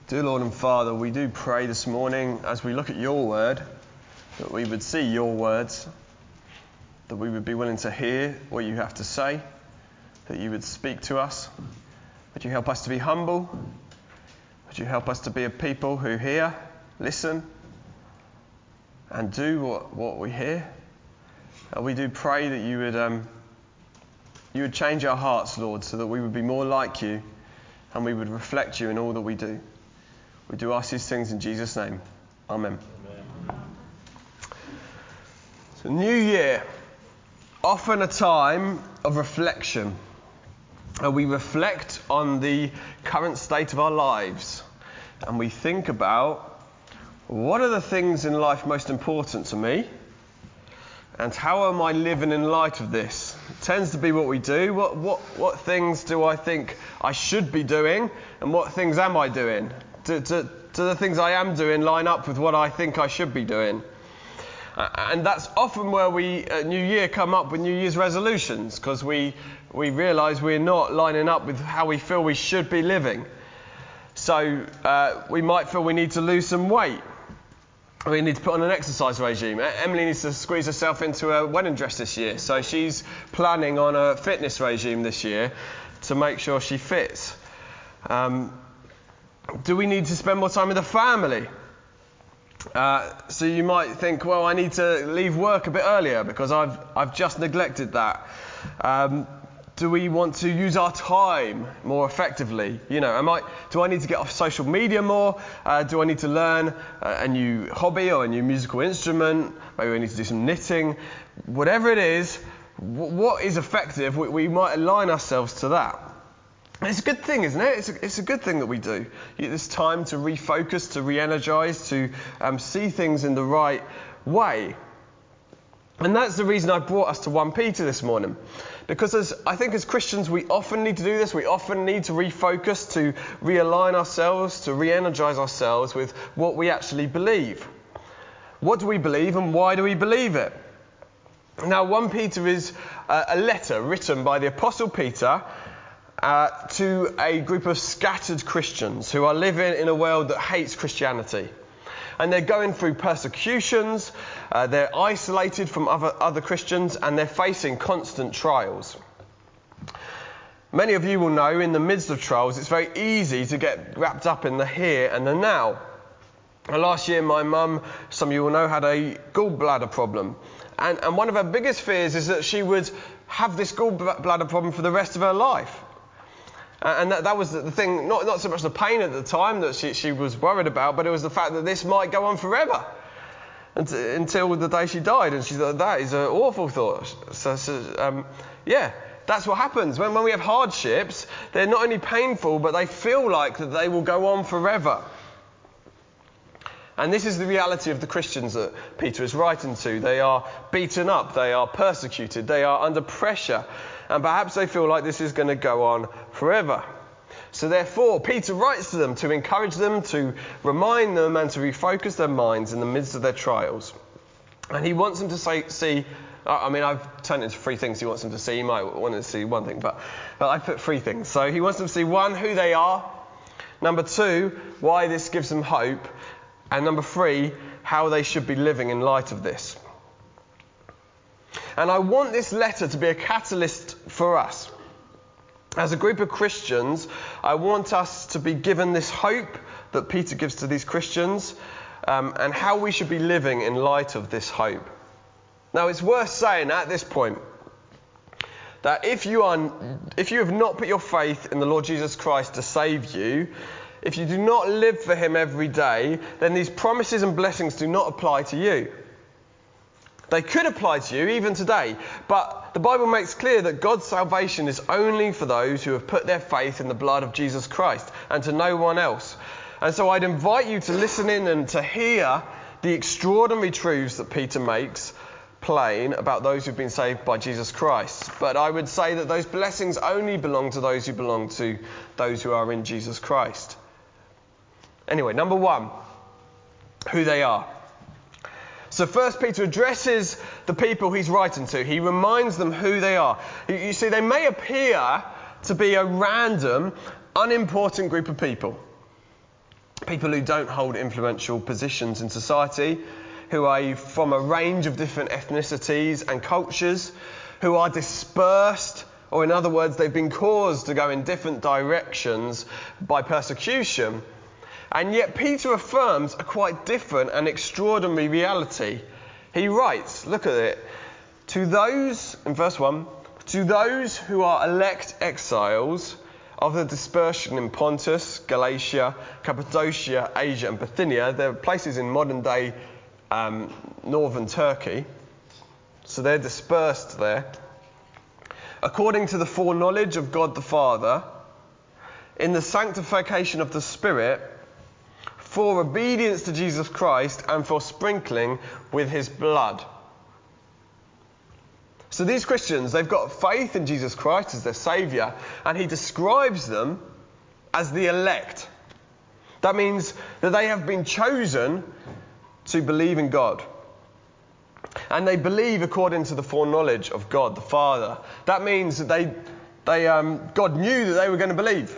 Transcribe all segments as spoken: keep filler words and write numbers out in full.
Dear Lord and Father, we do pray this morning as we look at your word, that we would see your words, that we would be willing to hear what you have to say, that you would speak to us. Would you help us to be humble? Would you help us to be a people who hear, listen, and do what, what we hear? And we do pray that you would um, you would change our hearts, Lord, so that we would be more like you and we would reflect you in all that we do. We do ask these things in Jesus' name. Amen. Amen. So, New Year, often a time of reflection. And we reflect on the current state of our lives. And we think about, what are the things in life most important to me? And how am I living in light of this? It tends to be what we do. What, what, what things do I think I should be doing? And what things am I doing? Do, do, do the things I am doing line up with what I think I should be doing? Uh, and that's often where we, at New Year, come up with New Year's resolutions, because we, we realise we're not lining up with how we feel we should be living. So uh, we might feel we need to lose some weight. We need to put on an exercise regime. Emily needs to squeeze herself into a wedding dress this year, so she's planning on a fitness regime this year to make sure she fits. Um, do we need to spend more time with the family? Uh, so you might think, well, I need to leave work a bit earlier because I've I've just neglected that. Um, do we want to use our time more effectively? You know, am I, do I need to get off social media more? Uh, do I need to learn a, a new hobby or a new musical instrument? Maybe I need to do some knitting. Whatever it is, w- what is effective, we, we might align ourselves to that. It's a good thing, isn't it? It's a, it's a good thing that we do. It's time to refocus, to re-energise, to um, see things in the right way. And that's the reason I brought us to First Peter this morning. Because as I think as Christians, we often need to do this. We often need to refocus, to realign ourselves, to re-energise ourselves with what we actually believe. What do we believe and why do we believe it? Now, First Peter is uh, a letter written by the Apostle Peter Uh, to a group of scattered Christians who are living in a world that hates Christianity. And they're going through persecutions, uh, they're isolated from other, other Christians, and they're facing constant trials. Many of you will know in the midst of trials, it's very easy to get wrapped up in the here and the now. Last year, my mum, some of you will know, had a gallbladder problem. And, and one of her biggest fears is that she would have this gallbladder problem for the rest of her life. And that, that was the thing, not, not so much the pain at the time that she, she was worried about, but it was the fact that this might go on forever until, until the day she died. And she thought, that is an awful thought. So, so um, yeah, that's what happens. When, when we have hardships, they're not only painful, but they feel like that they will go on forever. And this is the reality of the Christians that Peter is writing to. They are beaten up, they are persecuted, they are under pressure. And perhaps they feel like this is going to go on forever. So therefore, Peter writes to them to encourage them, to remind them and to refocus their minds in the midst of their trials. And he wants them to say, see, I mean, I've turned it into three things he wants them to see. You might want to see one thing, but, but I put three things. So he wants them to see, one, who they are. Number two, why this gives them hope. And number three, how they should be living in light of this. And I want this letter to be a catalyst for us. As a group of Christians, I want us to be given this hope that Peter gives to these Christians, um, and how we should be living in light of this hope. Now, it's worth saying at this point that if you are, if you have not put your faith in the Lord Jesus Christ to save you, if you do not live for him every day, then these promises and blessings do not apply to you. They could apply to you even today, but the Bible makes clear that God's salvation is only for those who have put their faith in the blood of Jesus Christ and to no one else. And so I'd invite you to listen in and to hear the extraordinary truths that Peter makes plain about those who've been saved by Jesus Christ. But I would say that those blessings only belong to those who belong to those who are in Jesus Christ. Anyway, number one, who they are. So First Peter addresses the people he's writing to. He reminds them who they are. You see, they may appear to be a random, unimportant group of people. people who don't hold influential positions in society, who are from a range of different ethnicities and cultures, who are dispersed, or in other words, they've been caused to go in different directions by persecution. And yet Peter affirms a quite different and extraordinary reality. He writes, look at it, to those, in verse one, to those who are elect exiles of the dispersion in Pontus, Galatia, Cappadocia, Asia and Bithynia. There are places in modern day um, northern Turkey. So they're dispersed there. According to the foreknowledge of God the Father, in the sanctification of the Spirit, for obedience to Jesus Christ and for sprinkling with his blood. So these Christians, they've got faith in Jesus Christ as their Saviour, and he describes them as the elect. That means that they have been chosen to believe in God. And they believe according to the foreknowledge of God the Father. That means that they, they, um, God knew that they were going to believe.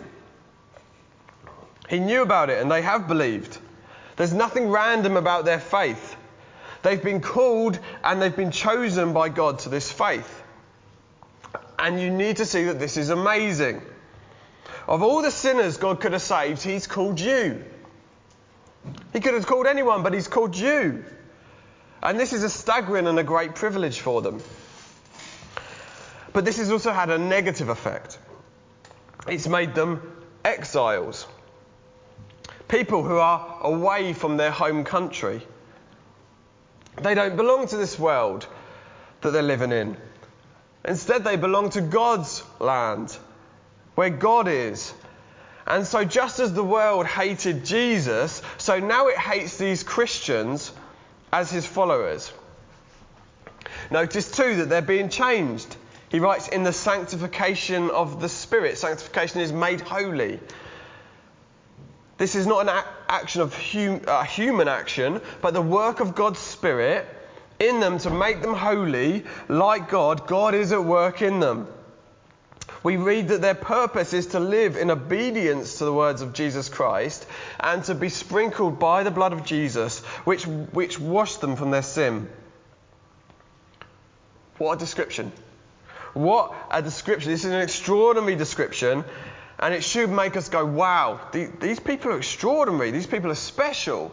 He knew about it and they have believed. There's nothing random about their faith. They've been called and they've been chosen by God to this faith. And you need to see that this is amazing. Of all the sinners God could have saved, he's called you. He could have called anyone, but he's called you. And this is a staggering and a great privilege for them. But this has also had a negative effect. It's made them exiles. People who are away from their home country. They don't belong to this world that they're living in. Instead, they belong to God's land, where God is. And so just as the world hated Jesus, so now it hates these Christians as his followers. Notice too that they're being changed. He writes, in the sanctification of the Spirit. Sanctification is made holy. This is not an a- action of hum- uh, human action, but the work of God's Spirit in them to make them holy like God. God is at work in them. We read that their purpose is to live in obedience to the words of Jesus Christ and to be sprinkled by the blood of Jesus, which, which washed them from their sin. What a description. What a description. This is an extraordinary description. And it should make us go, wow, these people are extraordinary. These people are special.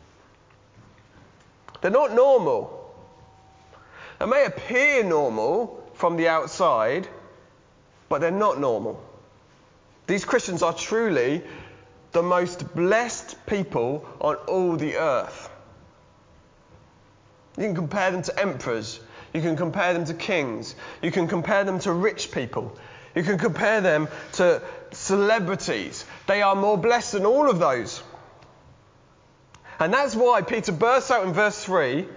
They're not normal. They may appear normal from the outside, but they're not normal. These Christians are truly the most blessed people on all the earth. You can compare them to emperors. You can compare them to kings. You can compare them to rich people. You can compare them to celebrities. They are more blessed than all of those. And that's why Peter bursts out in verse three,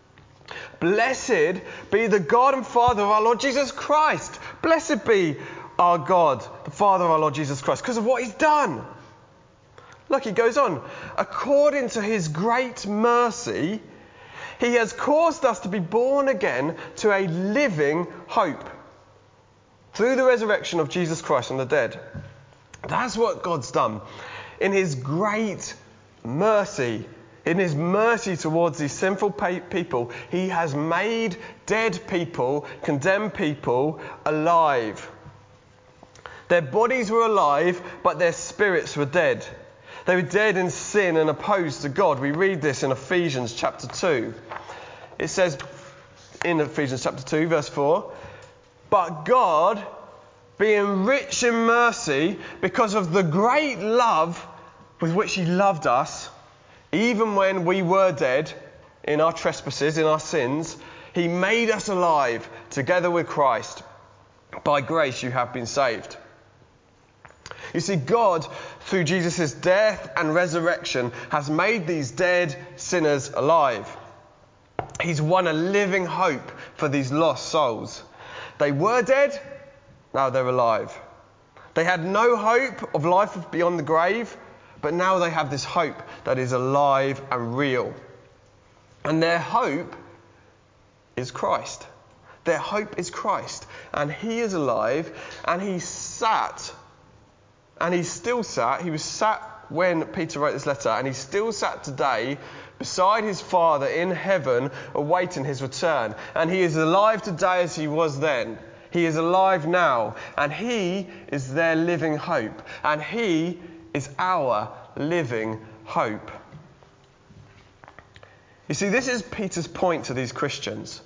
blessed be the God and Father of our Lord Jesus Christ. Blessed be our God, the Father of our Lord Jesus Christ, because of what he's done. Look, he goes on. According to his great mercy, he has caused us to be born again to a living hope through the resurrection of Jesus Christ from the dead. That's what God's done. In his great mercy, in his mercy towards these sinful people, he has made dead people, condemned people, alive. Their bodies were alive, but their spirits were dead. They were dead in sin and opposed to God. We read this in Ephesians chapter two. It says in Ephesians chapter two, verse four, but God, being rich in mercy, because of the great love with which he loved us, even when we were dead in our trespasses, in our sins, he made us alive together with Christ. By grace you have been saved. You see, God, through Jesus' death and resurrection, has made these dead sinners alive. He's won a living hope for these lost souls. They were dead, now they're alive. They had no hope of life beyond the grave, but now they have this hope that is alive and real. And their hope is Christ. Their hope is Christ. And he is alive, and he sat, and he's still sat, he was sat when Peter wrote this letter, and he still sat today beside his Father in heaven, awaiting his return. And he is alive today as he was then. He is alive now, and he is their living hope. And he is our living hope. You see, this is Peter's point to these Christians.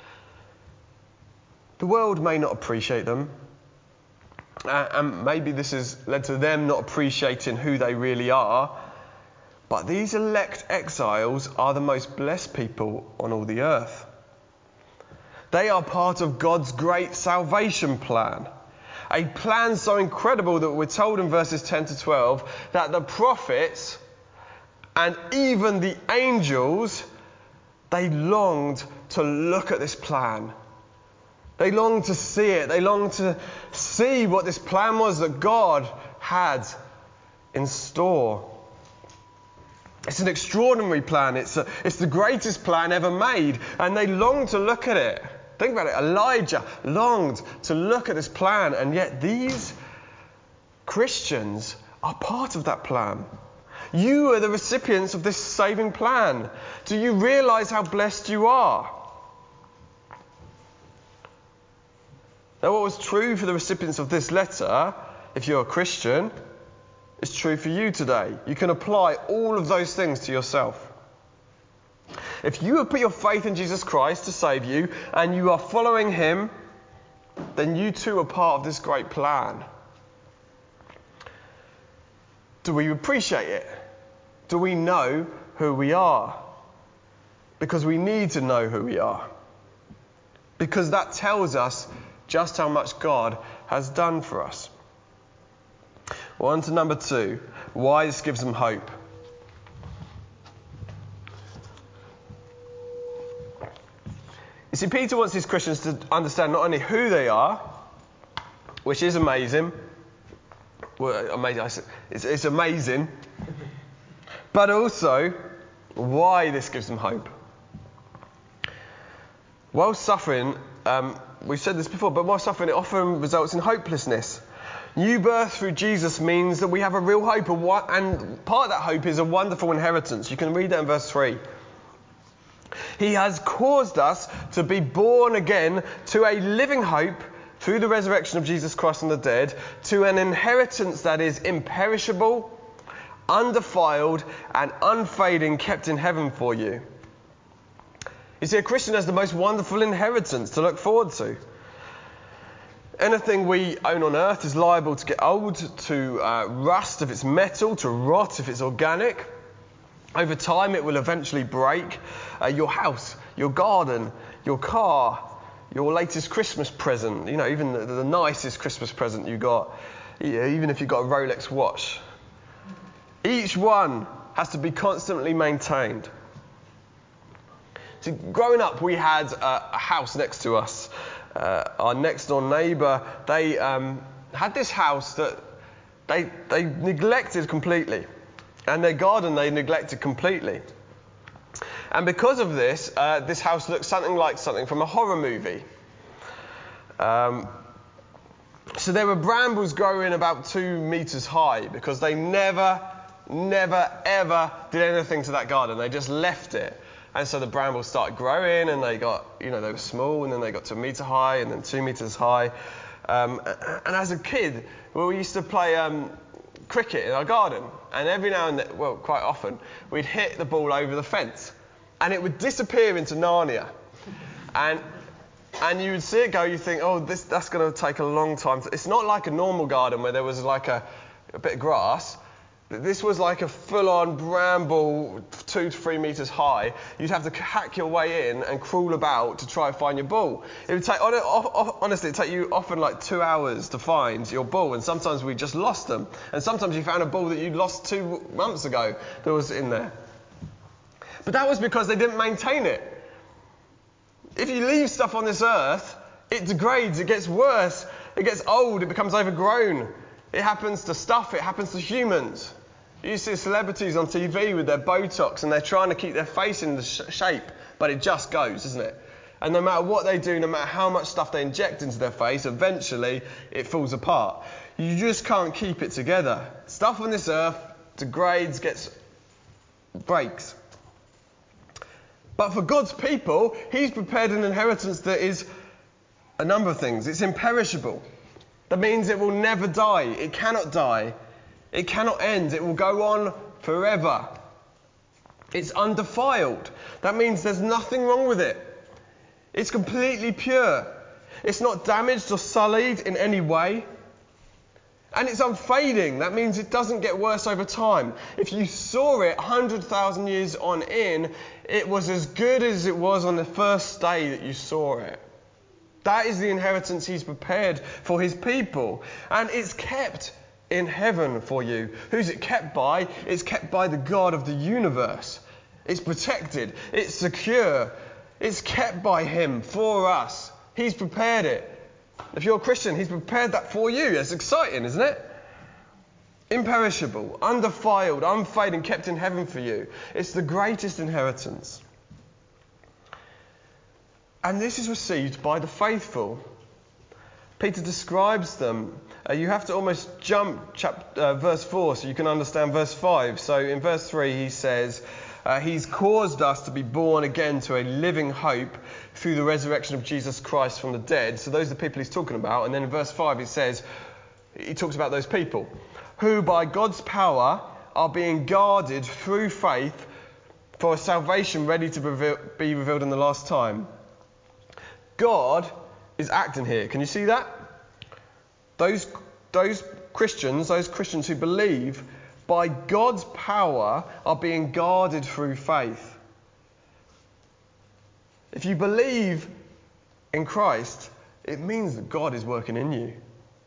The world may not appreciate them, uh, and maybe this has led to them not appreciating who they really are, but these elect exiles are the most blessed people on all the earth. They are part of God's great salvation plan. A plan so incredible that we're told in verses ten to twelve that the prophets and even the angels, they longed to look at this plan. They longed to see it. They longed to see what this plan was that God had in store. It's an extraordinary plan. It's, a, it's the greatest plan ever made. And they longed to look at it. Think about it. Elijah longed to look at this plan. And yet these Christians are part of that plan. You are the recipients of this saving plan. Do you realise how blessed you are? Now, what was true for the recipients of this letter, if you're a Christian, is true for you today. You can apply all of those things to yourself. If you have put your faith in Jesus Christ to save you, and you are following him, then you too are part of this great plan. Do we appreciate it? Do we know who we are? Because we need to know who we are. Because that tells us just how much God has done for us. Well, on to number two. Why this gives them hope. You see, Peter wants these Christians to understand not only who they are, which is amazing. Well, amazing. It's, it's amazing. But also, why this gives them hope. While suffering, um, we've said this before, but while suffering, it often results in hopelessness. New birth through Jesus means that we have a real hope, and part of that hope is a wonderful inheritance. You can read that in verse three. He has caused us to be born again to a living hope through the resurrection of Jesus Christ from the dead, to an inheritance that is imperishable, undefiled, and unfading, kept in heaven for you. You see, a Christian has the most wonderful inheritance to look forward to. Anything we own on earth is liable to get old, to uh, rust if it's metal, to rot if it's organic. Over time, it will eventually break. Uh, your house, your garden, your car, your latest Christmas present, you know, even the, the nicest Christmas present you got, even if you got a Rolex watch. Each one has to be constantly maintained. So growing up, we had a, a house next to us. Uh, our next door neighbour, they um, had this house that they they neglected completely. And their garden they neglected completely. And because of this, uh, this house looked something like something from a horror movie. Um, so there were brambles growing about two metres high because they never, never, ever did anything to that garden. They just left it. And so the brambles started growing, and they got, you know, they were small, and then they got to a metre high, and then two metres high. Um, and as a kid, well, we used to play um, cricket in our garden, and every now and then, well, quite often, we'd hit the ball over the fence, and it would disappear into Narnia. And and you would see it go, you think, oh, this that's going to take a long time. It's not like a normal garden where there was like a, a bit of grass. This was like a full-on bramble, two to three metres high. You'd have to hack your way in and crawl about to try and find your ball. It would take, honestly, it'd take you often like two hours to find your ball, and sometimes we just lost them. And sometimes you found a ball that you lost two months ago that was in there. But that was because they didn't maintain it. If you leave stuff on this earth, it degrades, it gets worse, it gets old, it becomes overgrown. It happens to stuff, it happens to humans. You see celebrities on T V with their Botox and they're trying to keep their face in the sh- shape, but it just goes, isn't it? And no matter what they do, no matter how much stuff they inject into their face, eventually it falls apart. You just can't keep it together. Stuff on this earth degrades, gets breaks. But for God's people, he's prepared an inheritance that is a number of things. It's imperishable. That means it will never die. It cannot die. It cannot end. It will go on forever. It's undefiled. That means there's nothing wrong with it. It's completely pure. It's not damaged or sullied in any way. And it's unfading. That means it doesn't get worse over time. If you saw it one hundred thousand years on in, it was as good as it was on the first day that you saw it. That is the inheritance he's prepared for his people. And it's kept in heaven for you. Who's it kept by? It's kept by the God of the universe. It's protected. It's secure. It's kept by him for us. He's prepared it. If you're a Christian, he's prepared that for you. It's exciting, isn't it? Imperishable, undefiled, unfading, kept in heaven for you. It's the greatest inheritance. And this is received by the faithful. Peter describes them. Uh, you have to almost jump chapter, uh, verse four so you can understand verse five. So in verse three he says, uh, he's caused us to be born again to a living hope through the resurrection of Jesus Christ from the dead. So those are the people he's talking about. And then in verse five he says, he talks about those people who by God's power are being guarded through faith for a salvation ready to be revealed in the last time. God is acting here. Can you see that? Those, those Christians, those Christians who believe, by God's power are being guarded through faith. If you believe in Christ, it means that God is working in you.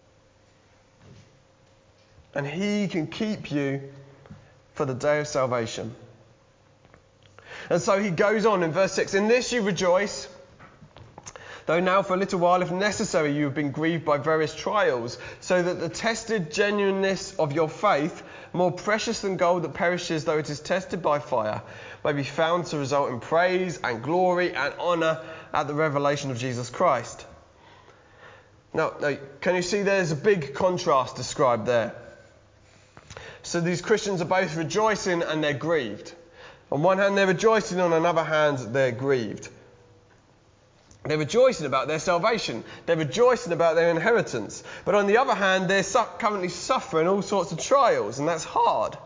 And he can keep you for the day of salvation. And so he goes on in verse six, in this you rejoice, though now for a little while, if necessary, you have been grieved by various trials, so that the tested genuineness of your faith, more precious than gold that perishes though it is tested by fire, may be found to result in praise and glory and honour at the revelation of Jesus Christ. Now, now, can you see there's a big contrast described there? So these Christians are both rejoicing and they're grieved. On one hand, they're rejoicing, on another hand, they're grieved. They're rejoicing about their salvation. They're rejoicing about their inheritance. But on the other hand, they're su- currently suffering all sorts of trials, and that's hard.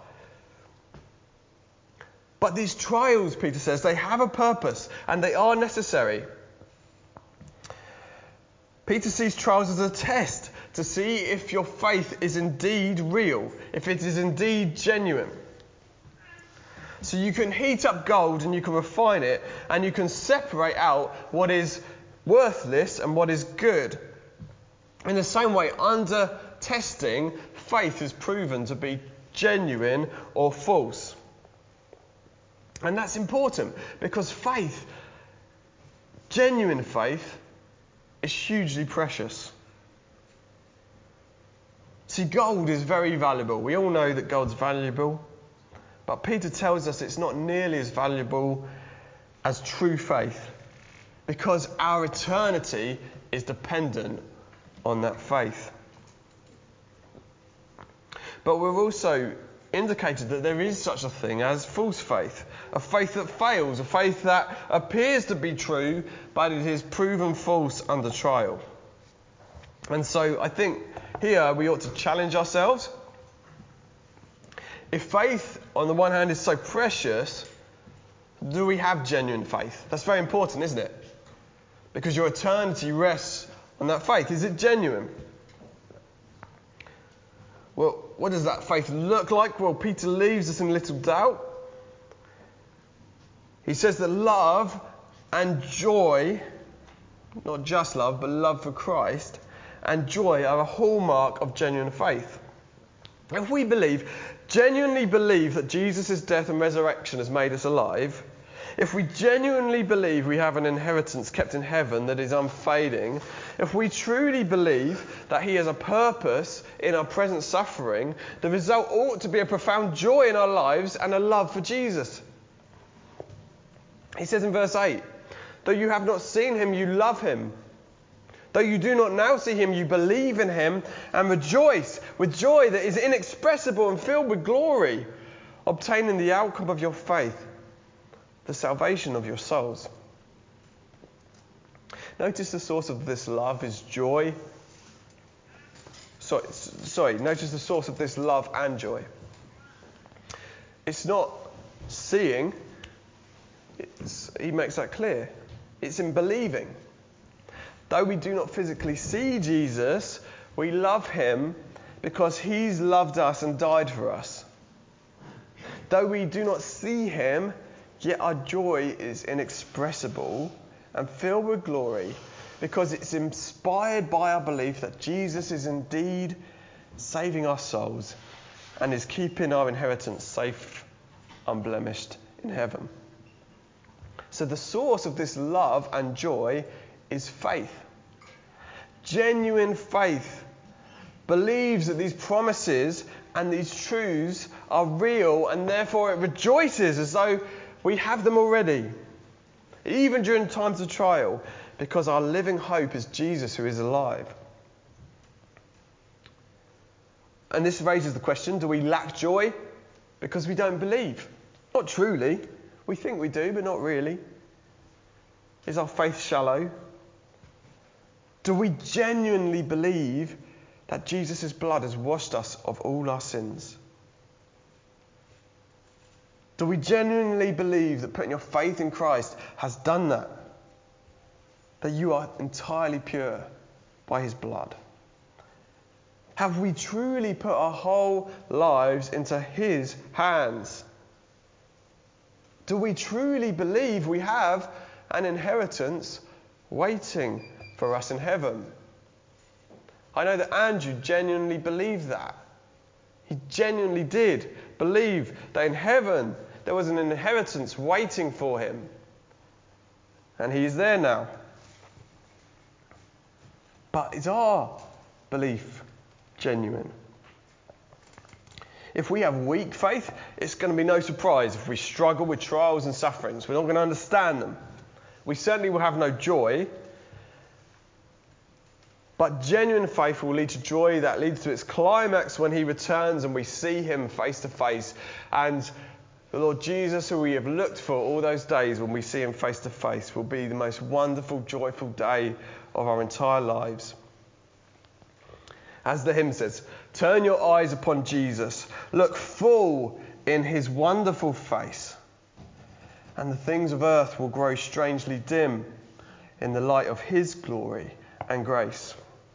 But these trials, Peter says, they have a purpose, and they are necessary. Peter sees trials as a test to see if your faith is indeed real, if it is indeed genuine. So you can heat up gold and you can refine it and you can separate out what is worthless and what is good. In the same way, under testing, faith is proven to be genuine or false. And that's important because faith, genuine faith, is hugely precious. See, gold is very valuable. We all know that gold's valuable. But Peter tells us it's not nearly as valuable as true faith because our eternity is dependent on that faith. But we're also indicated that there is such a thing as false faith, a faith that fails, a faith that appears to be true, but it is proven false under trial. And so I think here we ought to challenge ourselves. If faith, on the one hand, is so precious, do we have genuine faith? That's very important, isn't it? Because your eternity rests on that faith. Is it genuine? Well, what does that faith look like? Well, Peter leaves us in little doubt. He says that love and joy, not just love, but love for Christ, and joy are a hallmark of genuine faith. If we believe, genuinely believe that Jesus' death and resurrection has made us alive, if we genuinely believe we have an inheritance kept in heaven that is unfading, if we truly believe that he has a purpose in our present suffering, the result ought to be a profound joy in our lives and a love for Jesus. He says in verse eight, though you have not seen him, you love him. Though you do not now see him, you believe in him and rejoice with joy that is inexpressible and filled with glory, obtaining the outcome of your faith, the salvation of your souls. Notice the source of this love is joy. Sorry, sorry, notice the source of this love and joy. It's not seeing, it's, he makes that clear. It's in believing. Though we do not physically see Jesus, we love him because he's loved us and died for us. Though we do not see him, yet our joy is inexpressible and filled with glory because it's inspired by our belief that Jesus is indeed saving our souls and is keeping our inheritance safe, unblemished in heaven. So the source of this love and joy is faith. Genuine faith believes that these promises and these truths are real, and therefore it rejoices as though we have them already, even during times of trial, because our living hope is Jesus who is alive. And this raises the question, do we lack joy because we don't believe? Not truly. We think we do, but not really. Is our faith shallow? Do we genuinely believe that Jesus' blood has washed us of all our sins? Do we genuinely believe that putting your faith in Christ has done that? That you are entirely pure by his blood? Have we truly put our whole lives into his hands? Do we truly believe we have an inheritance waiting for us in heaven? I know that Andrew genuinely believed that. He genuinely did believe that in heaven there was an inheritance waiting for him. And he is there now. But is our belief genuine? If we have weak faith, it's going to be no surprise if we struggle with trials and sufferings. We're not going to understand them. We certainly will have no joy. But genuine faith will lead to joy that leads to its climax when he returns and we see him face to face. And the Lord Jesus, who we have looked for all those days when we see him face to face, will be the most wonderful, joyful day of our entire lives. As the hymn says, turn your eyes upon Jesus, look full in his wonderful face, and the things of earth will grow strangely dim in the light of his glory and grace.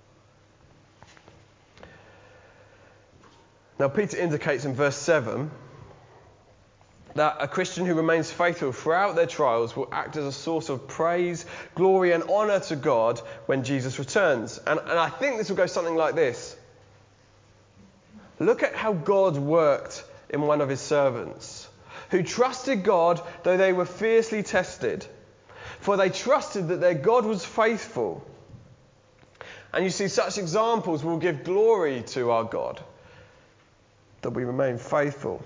Now, Peter indicates in verse seven that a Christian who remains faithful throughout their trials will act as a source of praise, glory, and honour to God when Jesus returns. And, and I think this will go something like this. Look at how God worked in one of his servants, who trusted God though they were fiercely tested. For they trusted that their God was faithful. And you see, such examples will give glory to our God, that we remain faithful.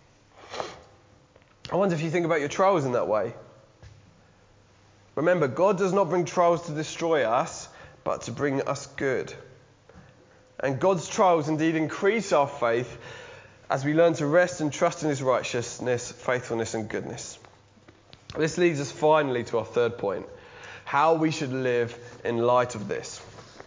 I wonder if you think about your trials in that way. Remember, God does not bring trials to destroy us, but to bring us good. And God's trials indeed increase our faith as we learn to rest and trust in his righteousness, faithfulness, and goodness. This leads us finally to our third point, how we should live in light of this.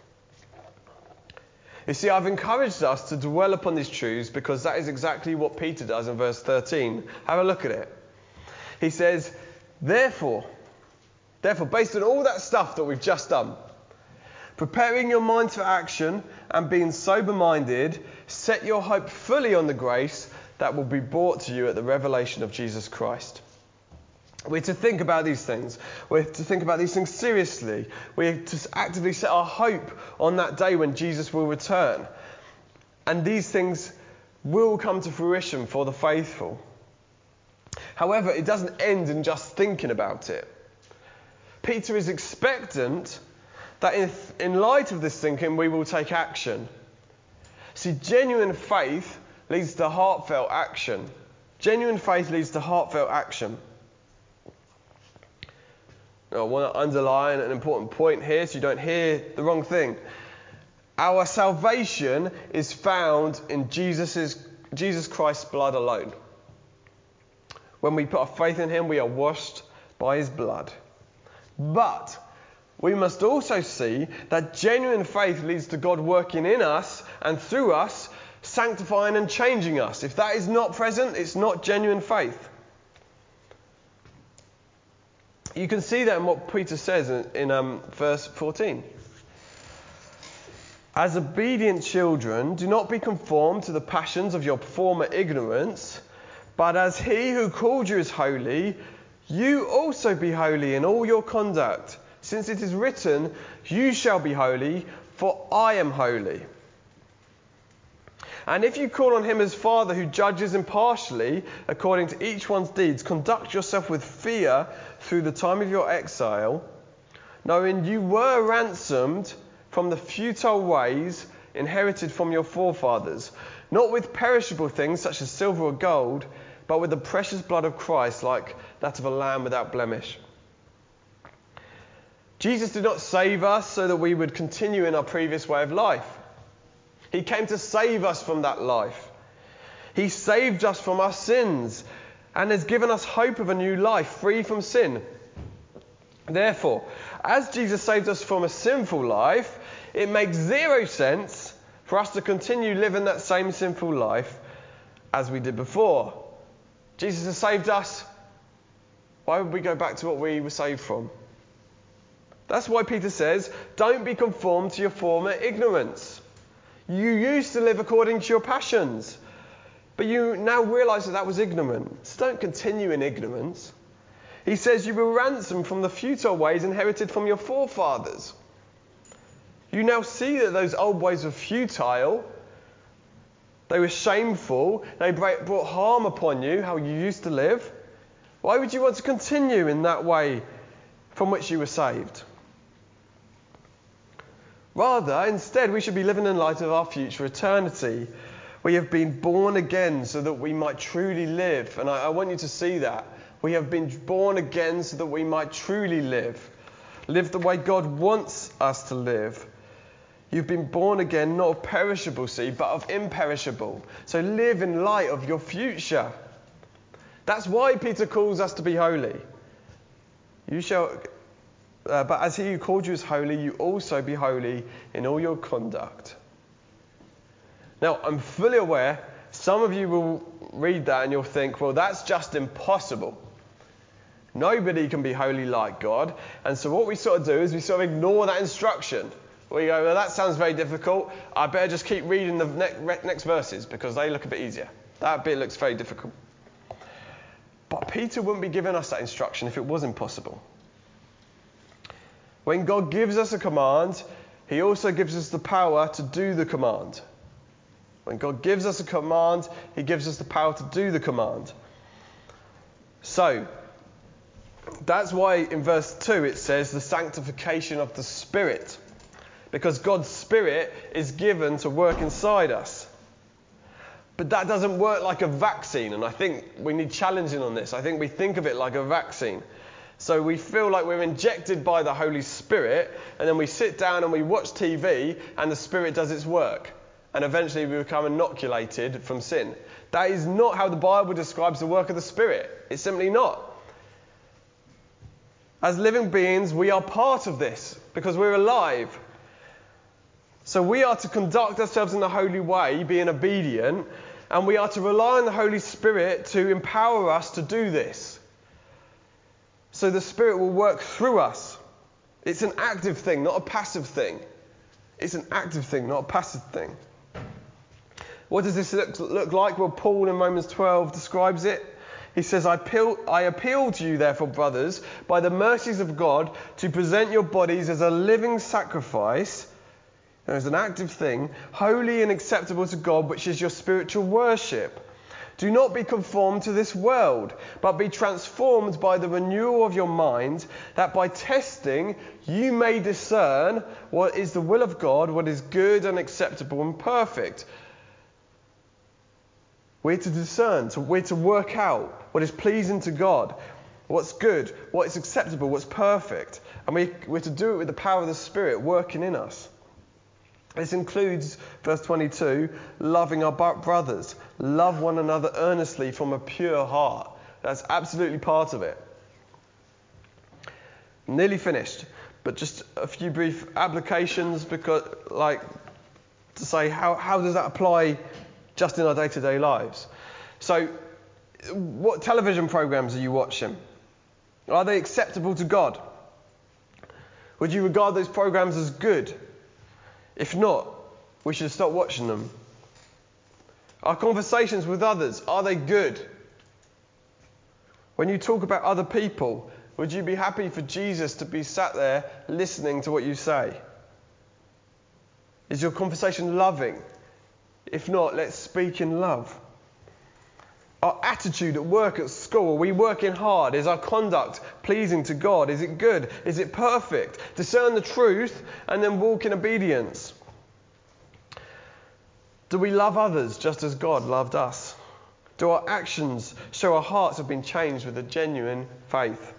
You see, I've encouraged us to dwell upon these truths because that is exactly what Peter does in verse thirteen. Have a look at it. He says, therefore, therefore, based on all that stuff that we've just done, preparing your minds for action and being sober-minded, set your hope fully on the grace that will be brought to you at the revelation of Jesus Christ. We're to think about these things. We're to think about these things seriously. We're to actively set our hope on that day when Jesus will return. And these things will come to fruition for the faithful. However, it doesn't end in just thinking about it. Peter is expectant that in, in light of this thinking, we will take action. See, genuine faith leads to heartfelt action. Genuine faith leads to heartfelt action. I want to underline an important point here so you don't hear the wrong thing. Our salvation is found in Jesus's, Jesus Christ's blood alone. When we put our faith in him, we are washed by his blood. But we must also see that genuine faith leads to God working in us and through us, sanctifying and changing us. If that is not present, it's not genuine faith. You can see that in what Peter says in, in um, verse fourteen. As obedient children, do not be conformed to the passions of your former ignorance, but as he who called you is holy, you also be holy in all your conduct, since it is written, you shall be holy, for I am holy. And if you call on him as Father who judges impartially according to each one's deeds, conduct yourself with fear through the time of your exile, knowing you were ransomed from the futile ways inherited from your forefathers, not with perishable things such as silver or gold, but with the precious blood of Christ, like that of a lamb without blemish. Jesus did not save us so that we would continue in our previous way of life. He came to save us from that life. He saved us from our sins and has given us hope of a new life free from sin. Therefore, as Jesus saved us from a sinful life, it makes zero sense for us to continue living that same sinful life as we did before. Jesus has saved us. Why would we go back to what we were saved from? That's why Peter says, don't be conformed to your former ignorance. You used to live according to your passions, but you now realise that that was ignorant. So don't continue in ignorance. He says you were ransomed from the futile ways inherited from your forefathers. You now see that those old ways were futile. They were shameful. They brought harm upon you, how you used to live. Why would you want to continue in that way from which you were saved? Rather, instead, we should be living in light of our future eternity. We have been born again so that we might truly live. And I, I want you to see that. We have been born again so that we might truly live. Live the way God wants us to live. You've been born again, not of perishable seed, but of imperishable. So live in light of your future. That's why Peter calls us to be holy. You shall... Uh, but as he who called you is holy, you also be holy in all your conduct. Now, I'm fully aware some of you will read that and you'll think, well, that's just impossible. Nobody can be holy like God. And so what we sort of do is we sort of ignore that instruction. We go, well, that sounds very difficult. I better just keep reading the ne- next verses because they look a bit easier. That bit looks very difficult. But Peter wouldn't be giving us that instruction if it was impossible. When God gives us a command, he also gives us the power to do the command. When God gives us a command, he gives us the power to do the command. So, that's why in verse two it says the sanctification of the Spirit. Because God's Spirit is given to work inside us. But that doesn't work like a vaccine, and I think we need challenging on this. I think we think of it like a vaccine. So we feel like we're injected by the Holy Spirit, and then we sit down and we watch T V, and the Spirit does its work. And eventually we become inoculated from sin. That is not how the Bible describes the work of the Spirit. It's simply not. As living beings, we are part of this, because we're alive. So we are to conduct ourselves in the holy way, being obedient, and we are to rely on the Holy Spirit to empower us to do this. So the Spirit will work through us. It's an active thing, not a passive thing. It's an active thing, not a passive thing. What does this look, look like? Well, Paul in Romans twelve describes it. He says, I appeal, I appeal to you, therefore, brothers, by the mercies of God, to present your bodies as a living sacrifice, as an active thing, holy and acceptable to God, which is your spiritual worship. Do not be conformed to this world, but be transformed by the renewal of your mind, that by testing you may discern what is the will of God, what is good and acceptable and perfect. We're to discern, we're to work out what is pleasing to God. what's good, what is acceptable, what's perfect. And we, we're to do it with the power of the Spirit working in us. This includes, verse twenty-two, loving our brothers. Love one another earnestly from a pure heart. That's absolutely part of it. Nearly finished, but just a few brief applications, because, like, to say how, how does that apply just in our day-to-day lives? So, what television programs are you watching? Are they acceptable to God? Would you regard those programs as good? If not, we should stop watching them. Our conversations with others, are they good? When you talk about other people, would you be happy for Jesus to be sat there listening to what you say? Is your conversation loving? If not, let's speak in love. Our attitude at work, at school, are we working hard? Is our conduct pleasing to God? Is it good? Is it perfect? Discern the truth and then walk in obedience. Do we love others just as God loved us? Do our actions show our hearts have been changed with a genuine faith?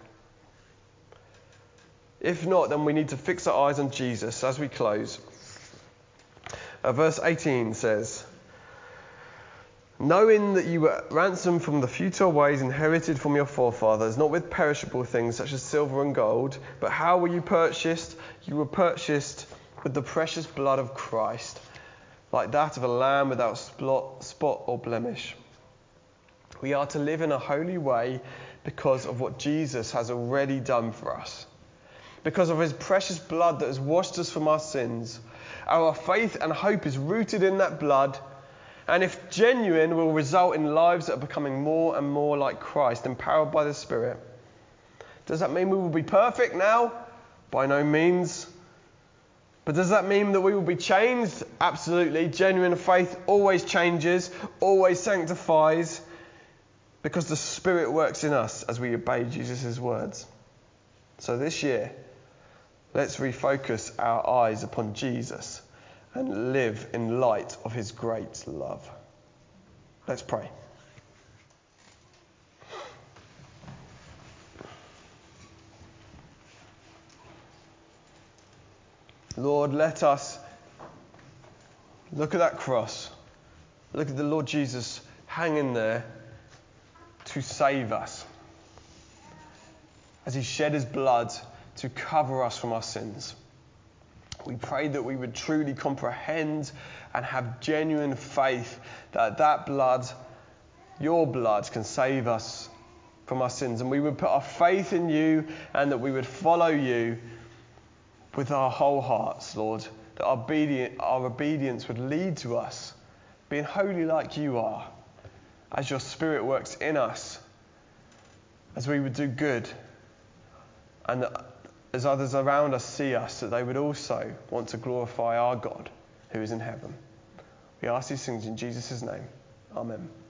If not, then we need to fix our eyes on Jesus as we close. Uh, verse eighteen says, knowing that you were ransomed from the futile ways inherited from your forefathers, not with perishable things such as silver and gold, but how were you purchased? You were purchased with the precious blood of Christ, like that of a lamb without spot or blemish. We are to live in a holy way because of what Jesus has already done for us. Because of his precious blood that has washed us from our sins. Our faith and hope is rooted in that blood, and if genuine, will result in lives that are becoming more and more like Christ, empowered by the Spirit. Does that mean we will be perfect now? By no means. But does that mean that we will be changed? Absolutely. Genuine faith always changes, always sanctifies, because the Spirit works in us as we obey Jesus' words. So this year, let's refocus our eyes upon Jesus and live in light of his great love. Let's pray. Lord, let us look at that cross. Look at the Lord Jesus hanging there to save us, as he shed his blood to cover us from our sins. We pray that we would truly comprehend and have genuine faith that that blood, your blood, can save us from our sins. And we would put our faith in you, and that we would follow you with our whole hearts, Lord. That our, obedient, our obedience would lead to us being holy like you are, as your Spirit works in us, as we would do good, and that as others around us see us, that they would also want to glorify our God who is in heaven. We ask these things in Jesus' name. Amen.